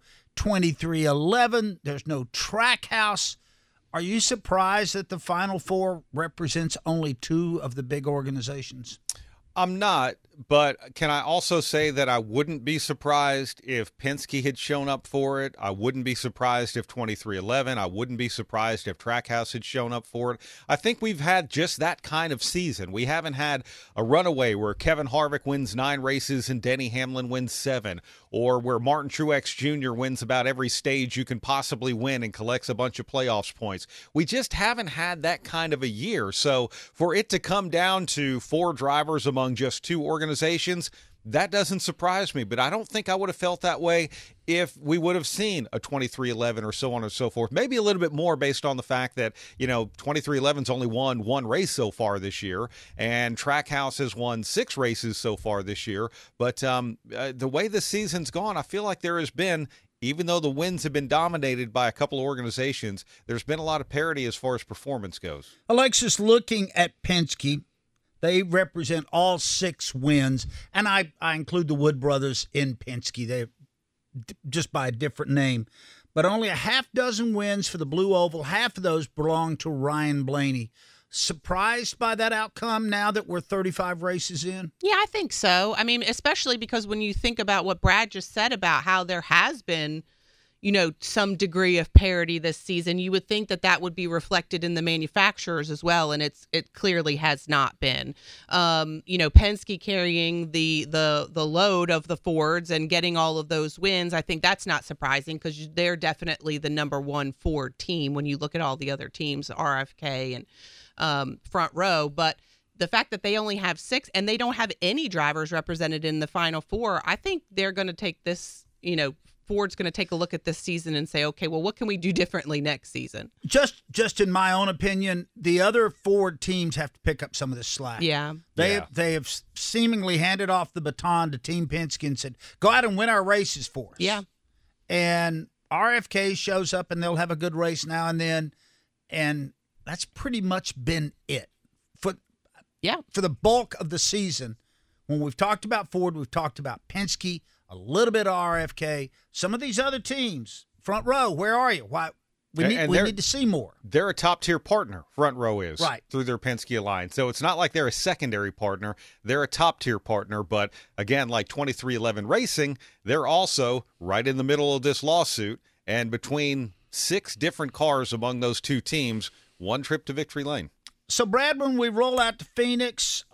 2311. There's no Trackhouse. Are you surprised that the Final Four represents only 2 of the big organizations? I'm not, but can I also say that I wouldn't be surprised if Penske had shown up for it? I wouldn't be surprised if 2311. I wouldn't be surprised if Trackhouse had shown up for it. I think we've had just that kind of season. We haven't had a runaway where Kevin Harvick wins 9 races and Denny Hamlin wins 7, or where Martin Truex Jr. wins about every stage you can possibly win and collects a bunch of playoffs points. We just haven't had that kind of a year. So for it to come down to 4 drivers among just 2 organizations, that doesn't surprise me, but I don't think I would have felt that way if we would have seen a 2311 or so on and so forth. Maybe a little bit more based on the fact that, 2311's only won 1 race so far this year, and Trackhouse has won 6 races so far this year. But the way this season's gone, I feel like there has been, even though the wins have been dominated by a couple of organizations, there's been a lot of parity as far as performance goes. Alexis, looking at Penske, they represent all 6 wins, and I include the Wood brothers in Penske. They're just by a different name. But only a half dozen wins for the Blue Oval. Half of those belong to Ryan Blaney. Surprised by that outcome now that we're 35 races in? Yeah, I think so. I mean, especially because when you think about what Brad just said about how there has been, some degree of parity this season, you would think that would be reflected in the manufacturers as well, and it clearly has not been. Penske carrying the load of the Fords and getting all of those wins, I think that's not surprising because they're definitely the number 1 Ford team when you look at all the other teams, RFK and Front Row. But the fact that they only have 6 and they don't have any drivers represented in the Final Four, I think they're going to take this, Ford's going to take a look at this season and say, okay, well, what can we do differently next season? Just in my own opinion, the other Ford teams have to pick up some of the slack. Yeah. They have seemingly handed off the baton to Team Penske and said, go out and win our races for us. Yeah. And RFK shows up and they'll have a good race now and then. And that's pretty much been it. For the bulk of the season, when we've talked about Ford, we've talked about Penske, a little bit of RFK. Some of these other teams, Front Row, where are you? Why we need to see more. They're a top-tier partner, Front Row is, right, through their Penske Alliance. So it's not like they're a secondary partner. They're a top-tier partner. But, again, like 2311 Racing, they're also right in the middle of this lawsuit. And between 6 different cars among those 2 teams, one trip to victory lane. So, Brad, when we roll out to Phoenix,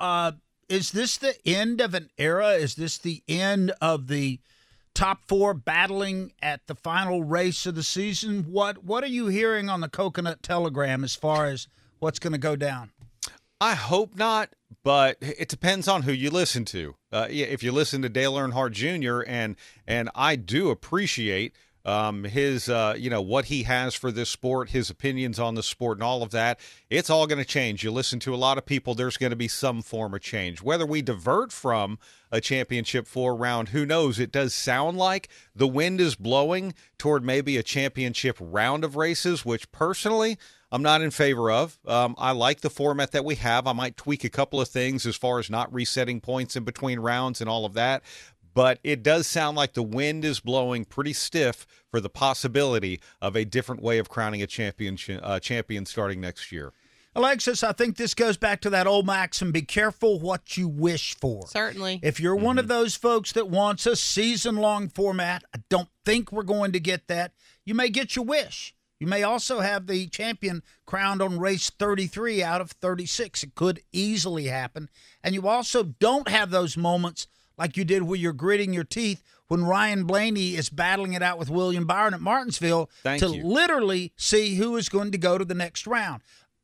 is this the end of an era? Is this the end of the top 4 battling at the final race of the season? What are you hearing on the Coconut Telegram as far as what's going to go down? I hope not, but it depends on who you listen to. If you listen to Dale Earnhardt Jr., and I do appreciate his, what he has for this sport, his opinions on the sport and all of that, it's all going to change. You listen to a lot of people, there's going to be some form of change. Whether we divert from a championship 4 round, who knows? It does sound like the wind is blowing toward maybe a championship round of races, which personally I'm not in favor of. I like the format that we have. I might tweak a couple of things as far as not resetting points in between rounds and all of that. But it does sound like the wind is blowing pretty stiff for the possibility of a different way of crowning a champion starting next year. Alexis, I think this goes back to that old maxim, be careful what you wish for. Certainly. If you're one of those folks that wants a season-long format, I don't think we're going to get that. You may get your wish. You may also have the champion crowned on race 33 out of 36. It could easily happen. And you also don't have those moments like you did where you're gritting your teeth when Ryan Blaney is battling it out with William Byron at Martinsville literally see who is going to go to the next round.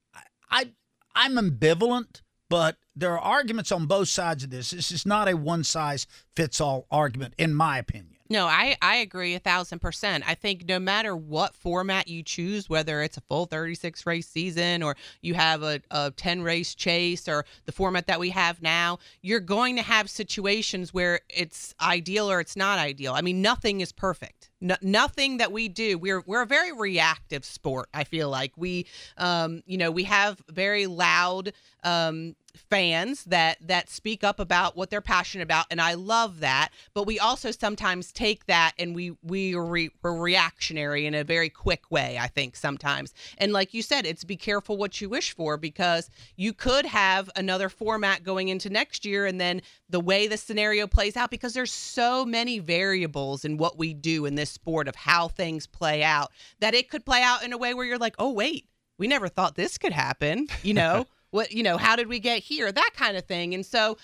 I'm ambivalent, but there are arguments on both sides of this. This is not a one-size-fits-all argument, in my opinion. No, I agree 1,000%. I think no matter what format you choose, whether it's a full 36-race season or you have a 10-race chase or the format that we have now, you're going to have situations where it's ideal or it's not ideal. I mean, nothing is perfect. Nothing that we do. We're a very reactive sport, I feel like. We have very loud fans that speak up about what they're passionate about, and I love that. But we also sometimes take that and we're reactionary in a very quick way, I think, sometimes. And like you said, it's be careful what you wish for, because you could have another format going into next year, and then the way the scenario plays out, because there's so many variables in what we do in this sport of how things play out, that it could play out in a way where you're like, oh, wait, we never thought this could happen, how did we get here? That kind of thing. And so,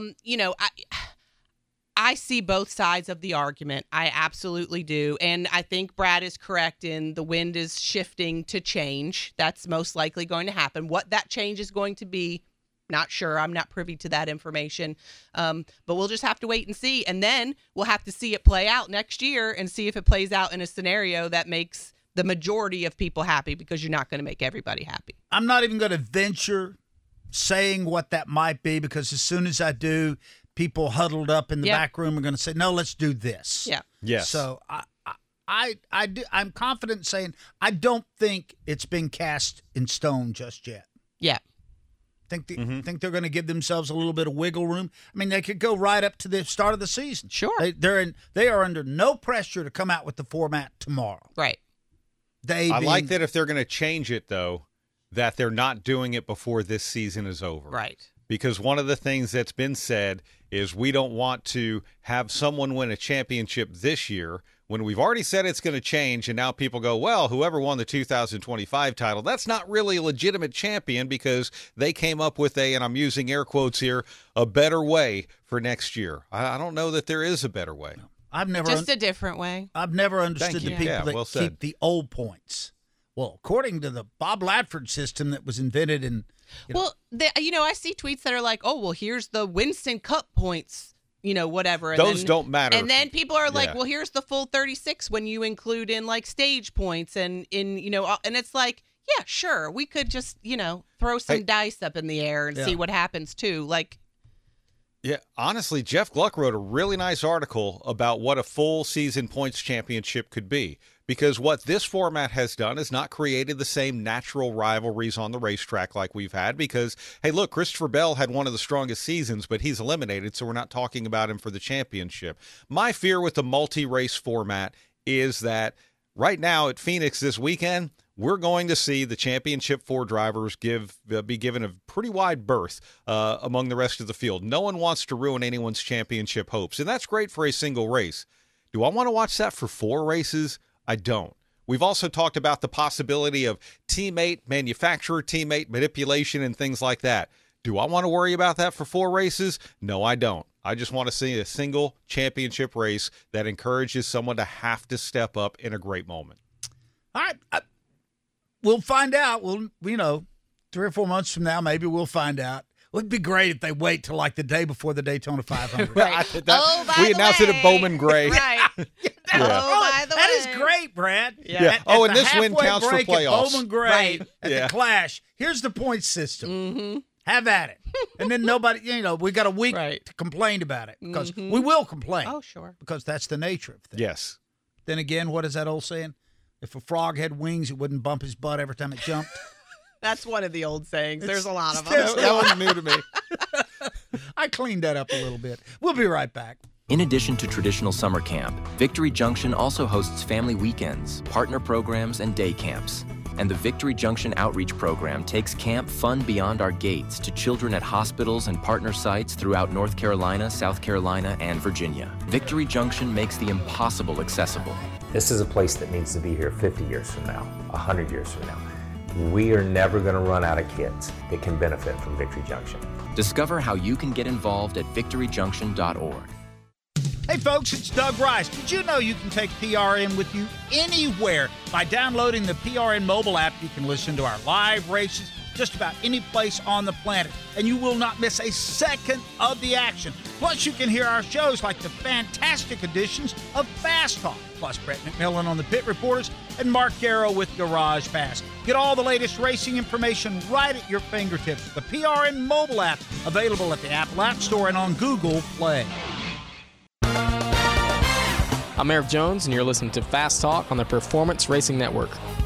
I see both sides of the argument. I absolutely do. And I think Brad is correct in the wind is shifting to change. That's most likely going to happen. What that change is going to be, not sure. I'm not privy to that information. But we'll just have to wait and see. And then we'll have to see it play out next year and see if it plays out in a scenario that makes the majority of people happy, because you're not going to make everybody happy. I'm not even going to venture saying what that might be, because as soon as I do, people huddled up in the back room are going to say, no, let's do this. Yeah. Yes. So I'm confident in saying I don't think it's been cast in stone just yet. Yeah. Think they're going to give themselves a little bit of wiggle room. I mean, they could go right up to the start of the season. Sure. They are under no pressure to come out with the format tomorrow. Right. I like that if they're going to change it, though, that they're not doing it before this season is over. Right. Because one of the things that's been said is we don't want to have someone win a championship this year when we've already said it's going to change, and now people go, well, whoever won the 2025 title, that's not really a legitimate champion because they came up with and I'm using air quotes here, a better way for next year. I don't know that there is a better way. I've never just a different way. I've never understood the people that keep the old points. Well, according to the Bob Ladford system that was invented in, I see tweets that are like, oh, well, here's the Winston Cup points whatever. And those don't matter. And then people are like, Yeah. well, here's the full 36 when you include in like stage points and and it's like, yeah, sure. We could just, throw some dice up in the air and see what happens too. Like, yeah, honestly, Jeff Gluck wrote a really nice article about what a full season points championship could be. Because what this format has done is not created the same natural rivalries on the racetrack like we've had. Because, hey, look, Christopher Bell had one of the strongest seasons, but he's eliminated, so we're not talking about him for the championship. My fear with the multi-race format is that right now at Phoenix this weekend, we're going to see the championship 4 drivers be given a pretty wide berth among the rest of the field. No one wants to ruin anyone's championship hopes, and that's great for a single race. Do I want to watch that for 4 races? I don't. We've also talked about the possibility of manufacturer teammate manipulation and things like that. Do I want to worry about that for 4 races? No, I don't. I just want to see a single championship race that encourages someone to have to step up in a great moment. All right. We'll find out. 3 or 4 months from now, maybe we'll find out. It would be great if they wait till like the day before the Daytona 500. Right. We announced it at Bowman Gray. Right. By the way. That is great, Brad. Yeah. And this win counts for playoffs. Bowman Gray at the Clash. Here's the point system. Mm-hmm. Have at it. And then nobody, we got a week to complain about it because we will complain. Oh, sure. Because that's the nature of things. Yes. Then again, what is that old saying? If a frog had wings, it wouldn't bump his butt every time it jumped. That's one of the old sayings. There's a lot of them. That one's new to me. I cleaned that up a little bit. We'll be right back. In addition to traditional summer camp, Victory Junction also hosts family weekends, partner programs, and day camps. And the Victory Junction Outreach Program takes camp fun beyond our gates to children at hospitals and partner sites throughout North Carolina, South Carolina, and Virginia. Victory Junction makes the impossible accessible. This is a place that needs to be here 50 years from now, 100 years from now. We are never going to run out of kids that can benefit from Victory Junction. Discover how you can get involved at victoryjunction.org. Hey folks, it's Doug Rice. Did you know you can take PRN with you anywhere? By downloading the PRN mobile app, you can listen to our live races just about any place on the planet, and you will not miss a second of the action. Plus, you can hear our shows like the fantastic editions of Fast Talk, plus Brett McMillan on the Pit Reporters and Mark Garrow with Garage Pass. Get all the latest racing information right at your fingertips. The PRN mobile app, available at the Apple App Store and on Google Play. I'm Eric Jones, and you're listening to Fast Talk on the Performance Racing Network.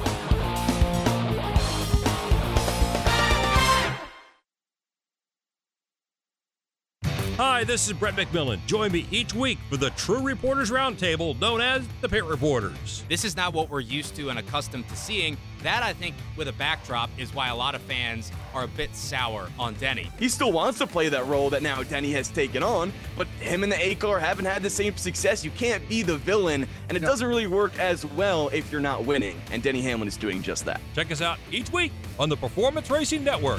Hi, this is Brett McMillan. Join me each week for the True Reporters Roundtable, known as the Pit Reporters. This is not what we're used to and accustomed to seeing. That, I think, with a backdrop, is why a lot of fans are a bit sour on Denny. He still wants to play that role that now Denny has taken on, but him and the A-car haven't had the same success. You can't be the villain, and it doesn't really work as well if you're not winning, and Denny Hamlin is doing just that. Check us out each week on the Performance Racing Network.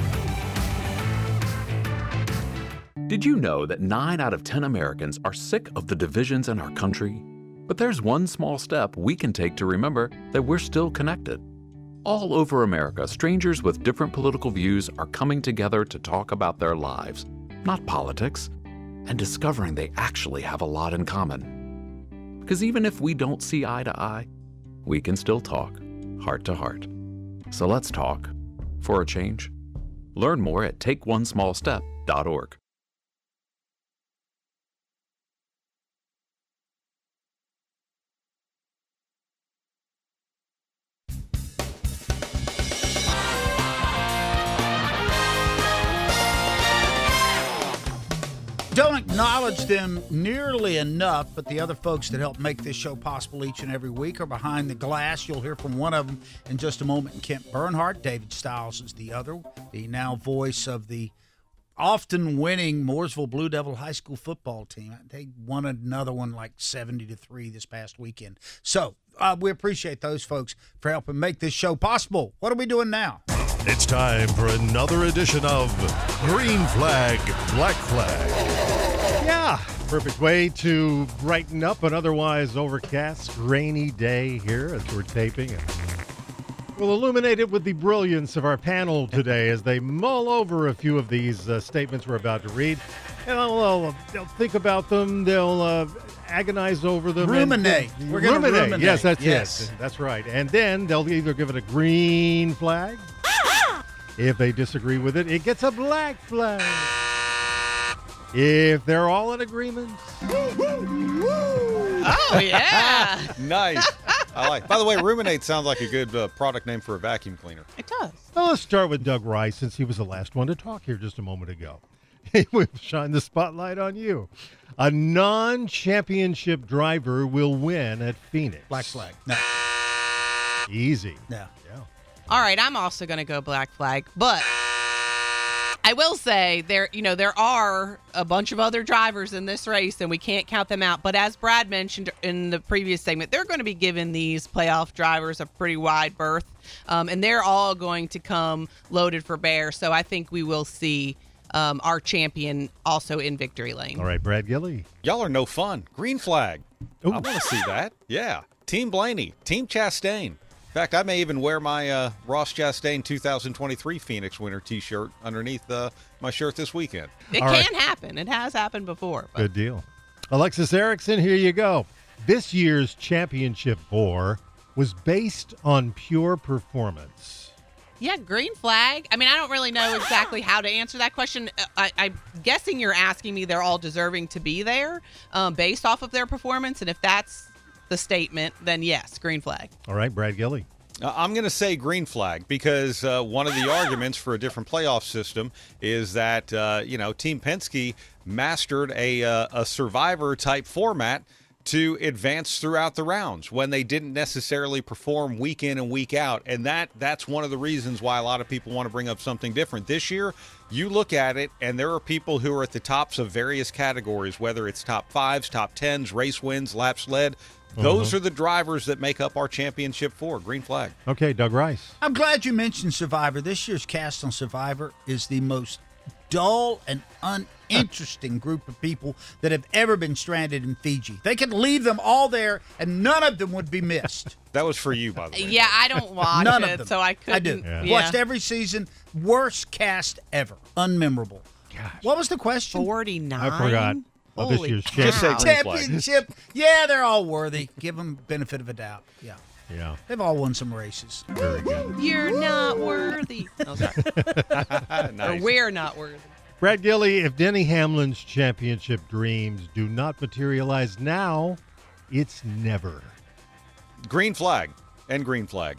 Did you know that 9 out of 10 Americans are sick of the divisions in our country? But there's one small step we can take to remember that we're still connected. All over America, strangers with different political views are coming together to talk about their lives, not politics, and discovering they actually have a lot in common. Because even if we don't see eye to eye, we can still talk, heart to heart. So let's talk, for a change. Learn more at takeonesmallstep.org. Don't acknowledge them nearly enough, but the other folks that help make this show possible each and every week are behind the glass. You'll hear from one of them in just a moment, Kent Bernhardt. David Stiles is the other, the now voice of the often winning Mooresville Blue Devil High School football team. They won another one like 70-3 this past weekend. So we appreciate those folks for helping make this show possible. What are we doing now? It's time for another edition of Green Flag, Black Flag. Yeah, perfect way to brighten up an otherwise overcast, rainy day here as we're taping. We'll illuminate it with the brilliance of our panel today as they mull over a few of these statements we're about to read. They'll think about them. They'll agonize over them. Ruminate. We're going to ruminate. Yes, that's Yes. it. That's right. And then they'll either give it a green flag. If they disagree with it, it gets a black flag. If they're all in agreement. Oh, yeah. Nice. I like. By the way, Ruminate sounds like a good product name for a vacuum cleaner. It does. Well, let's start with Doug Rice, since he was the last one to talk here just a moment ago. We'll shine the spotlight on you. A non-championship driver will win at Phoenix. Black flag. No. Easy. No. Yeah. All right, I'm also going to go black flag, but I will say there are a bunch of other drivers in this race, and we can't count them out. But as Brad mentioned in the previous segment, they're going to be giving these playoff drivers a pretty wide berth, and they're all going to come loaded for bear. So I think we will see our champion also in victory lane. All right, Brad Gilley. Y'all are no fun. Green flag. Ooh. I want to see that. Yeah. Team Blaney. Team Chastain. In fact, I may even wear my Ross Chastain 2023 Phoenix winner T-shirt underneath my shirt this weekend. It can happen. It has happened before. But. Good deal. Alexis Erickson, here you go. This year's championship bore was based on pure performance. Yeah, green flag. I mean, I don't really know exactly how to answer that question. I'm guessing you're asking me they're all deserving to be there based off of their performance. And if that's the statement, then yes, green flag. All right, Brad Gilley. I'm going to say green flag because one of the arguments for a different playoff system is that, Team Penske mastered a survivor-type format to advance throughout the rounds when they didn't necessarily perform week in and week out. And that's one of the reasons why a lot of people want to bring up something different. This year, you look at it, and there are people who are at the tops of various categories, whether it's top 5s, top 10s, race wins, laps led. Those are the drivers that make up our championship four. Green flag. Okay, Doug Rice. I'm glad you mentioned Survivor. This year's cast on Survivor is the most dull and uninteresting group of people that have ever been stranded in Fiji. They could leave them all there, and none of them would be missed. That was for you, by the way. Yeah, I don't watch none it, of them. so I couldn't. I do. Yeah. Watched every season. Worst cast ever. Unmemorable. Gosh. What was the question? 49? I forgot. Holy this year's cow. Championship. Yeah, they're all worthy. Give them benefit of a doubt. Yeah. Yeah. They've all won some races. Very good. You're not worthy. Oh, sorry. Nice. Or we're not worthy. Brad Gilley, if Denny Hamlin's championship dreams do not materialize now, it's never. Green flag and green flag.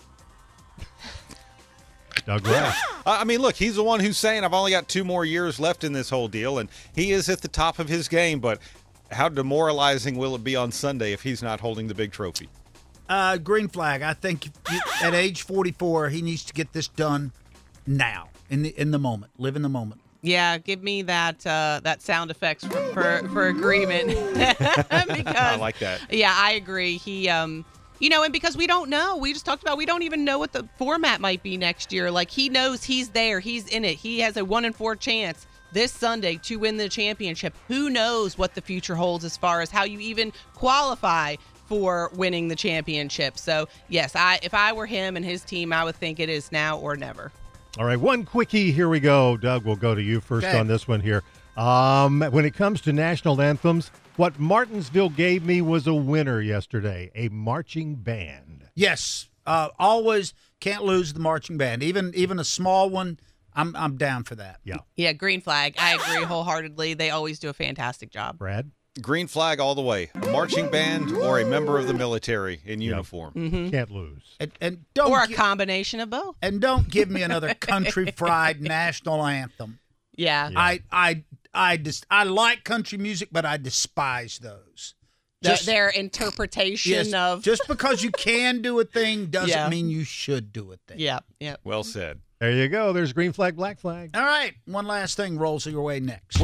Doug Rice. I mean, look, he's the one who's saying I've only got 2 more years left in this whole deal, and he is at the top of his game, but how demoralizing will it be on Sunday if he's not holding the big trophy? Green flag. I think at age 44, he needs to get this done now, in the moment. Live in the moment. Yeah, give me that sound effects for agreement. Because, I like that. Yeah, I agree. He, and because we don't know, we just talked about we don't even know what the format might be next year. Like, he knows he's there, he's in it. He has a 1 in 4 chance this Sunday to win the championship. Who knows what the future holds as far as how you even qualify for winning the championship. So, yes, if I were him and his team, I would think it is now or never. All right, one quickie. Here we go. Doug, we'll go to you first on this one here. When it comes to national anthems, what Martinsville gave me was a winner yesterday, a marching band. Yes, always can't lose the marching band. Even a small one, I'm down for that. Yeah, green flag. I agree wholeheartedly. They always do a fantastic job. Brad? Green flag all the way. A marching band or a member of the military in uniform. Mm-hmm. Can't lose. And don't or a combination of both. And don't give me another country fried national anthem. Yeah. I like country music, but I despise those. Their interpretation of just because you can do a thing doesn't mean you should do a thing. Yeah. Well said. There you go. There's green flag, black flag. All right. One last thing rolls your way next. I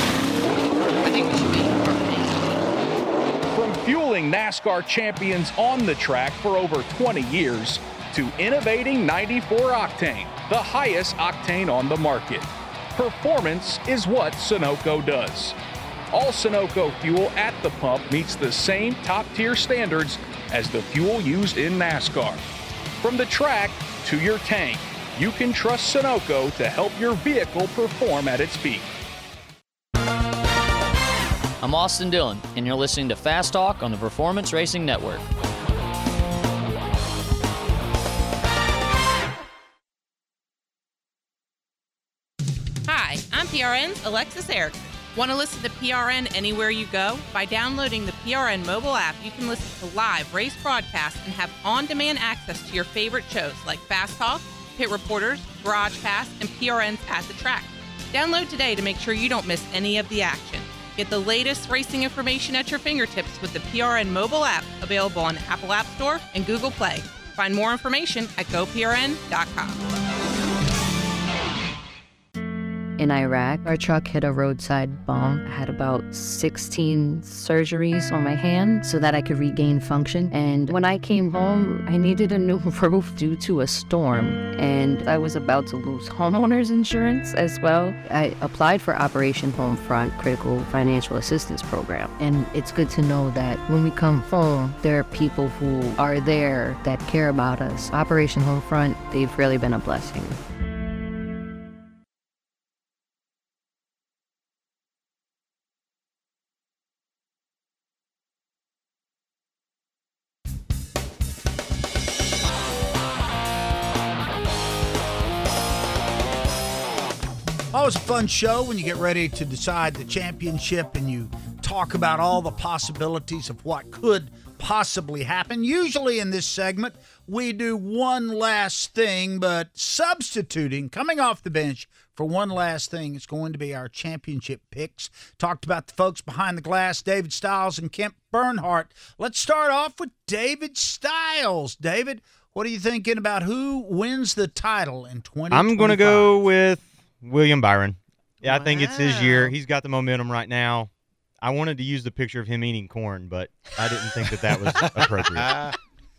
think we should be From fueling NASCAR champions on the track for over 20 years to innovating 94 octane, the highest octane on the market. Performance is what Sunoco does. All Sunoco fuel at the pump meets the same top-tier standards as the fuel used in NASCAR. From the track to your tank, you can trust Sunoco to help your vehicle perform at its peak. I'm Austin Dillon, and you're listening to Fast Talk on the Performance Racing Network. Hi, I'm PRN's Alexis Erickson. Want to listen to PRN anywhere you go? By downloading the PRN mobile app, you can listen to live race broadcasts and have on-demand access to your favorite shows like Fast Talk, Pit Reporters, Garage Pass, and PRN's At the Track. Download today to make sure you don't miss any of the action. Get the latest racing information at your fingertips with the PRN mobile app, available on Apple App Store and Google Play. Find more information at goprn.com. In Iraq, our truck hit a roadside bomb. I had about 16 surgeries on my hand so that I could regain function. And when I came home, I needed a new roof due to a storm. And I was about to lose homeowners insurance as well. I applied for Operation Homefront Critical Financial Assistance Program. And it's good to know that when we come home, there are people who are there that care about us. Operation Homefront, they've really been a blessing. Always a fun show when you get ready to decide the championship and you talk about all the possibilities of what could possibly happen. Usually in this segment, we do one last thing, but substituting, coming off the bench for one last thing, is going to be our championship picks. Talked about the folks behind the glass, David Stiles and Kent Bernhardt. Let's start off with David Stiles. David, what are you thinking about who wins the title in 2025? I'm going to go with William Byron. Yeah, I think it's his year. He's got the momentum right now. I wanted to use the picture of him eating corn, but I didn't think that was appropriate.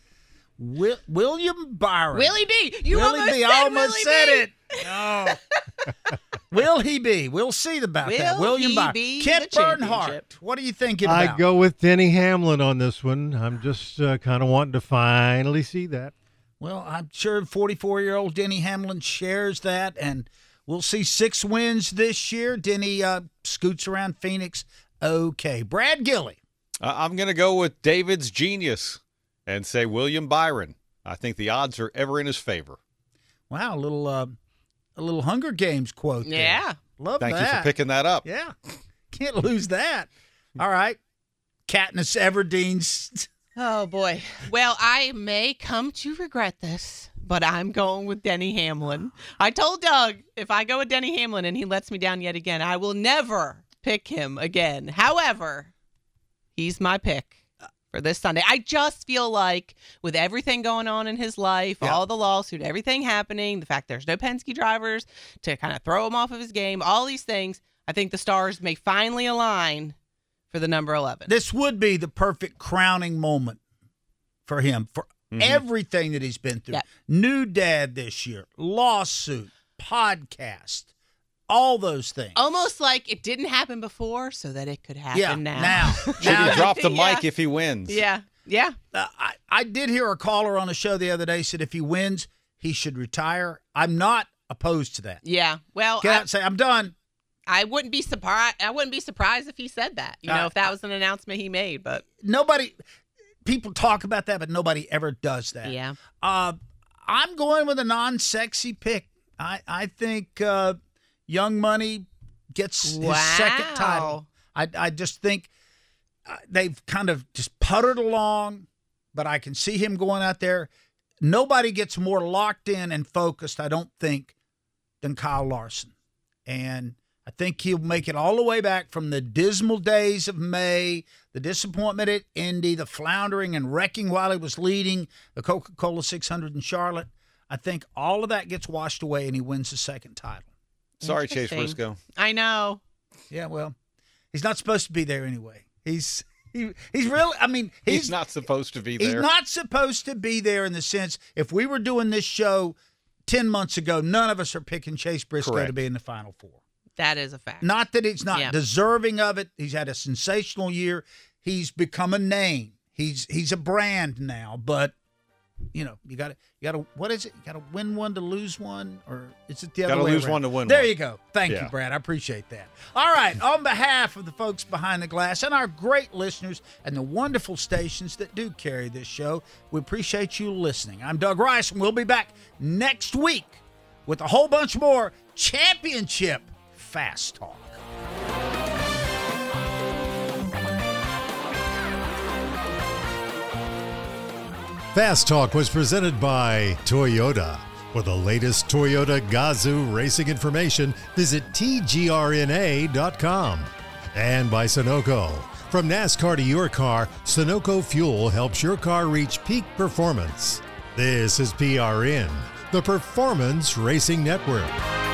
William Byron. Willie B. You Willie almost said it. No. Will he be? We'll see about that. William Byron. Kent Bernhardt. What are you thinking about? I go with Denny Hamlin on this one. I'm just kind of wanting to finally see that. Well, I'm sure 44-year-old Denny Hamlin shares that, and we'll see 6 wins this year. Denny scoots around Phoenix. Okay. Brad Gilley. I'm going to go with David's genius and say William Byron. I think the odds are ever in his favor. Wow, a little Hunger Games quote there. Yeah. Love that. Thank you for picking that up. Yeah. Can't lose that. All right. Katniss Everdeen's. Oh, boy. Well, I may come to regret this, but I'm going with Denny Hamlin. I told Doug, if I go with Denny Hamlin and he lets me down yet again, I will never pick him again. However, he's my pick for this Sunday. I just feel like with everything going on in his life, all the lawsuit, everything happening, the fact there's no Penske drivers to kind of throw him off of his game, all these things, I think the stars may finally align for the number 11. This would be the perfect crowning moment for him, for everything that he's been through. Yep. New dad this year, lawsuit, podcast, all those things. Almost like it didn't happen before so that it could happen now. Should he drop the mic if he wins? Yeah. I did hear a caller on the show the other day said if he wins, he should retire. I'm not opposed to that. Yeah. Well, Get out and say, I'm done. I wouldn't be surprised if he said that. If that was an announcement he made. But people talk about that, but nobody ever does that. Yeah. I'm going with a non-sexy pick. I think Young Money gets his second title. I just think they've kind of just puttered along, but I can see him going out there. Nobody gets more locked in and focused, I don't think, than Kyle Larson. And I think he'll make it all the way back from the dismal days of May, the disappointment at Indy, the floundering and wrecking while he was leading the Coca-Cola 600 in Charlotte. I think all of that gets washed away and he wins his second title. Sorry, Chase Briscoe. I know. Yeah, well, he's not supposed to be there anyway. He's really, I mean, he's not supposed to be there. He's not supposed to be there in the sense, if we were doing this show 10 months ago, none of us are picking Chase Briscoe to be in the Final Four. That is a fact. Not that he's not deserving of it. He's had a sensational year. He's become a name. He's a brand now, but you got to what is it? You got to win one to lose one, or is it the other way? Got to lose around? one to win there one. you go. Thank you, Brad. I appreciate that. All right, on behalf of the folks behind the glass and our great listeners and the wonderful stations that do carry this show, we appreciate you listening. I'm Doug Rice, and we'll be back next week with a whole bunch more championship Fast Talk. Fast Talk was presented by Toyota. For the latest Toyota Gazoo racing information, visit tgrna.com. And by Sunoco. From NASCAR to your car, Sunoco Fuel helps your car reach peak performance. This is PRN, the Performance Racing Network.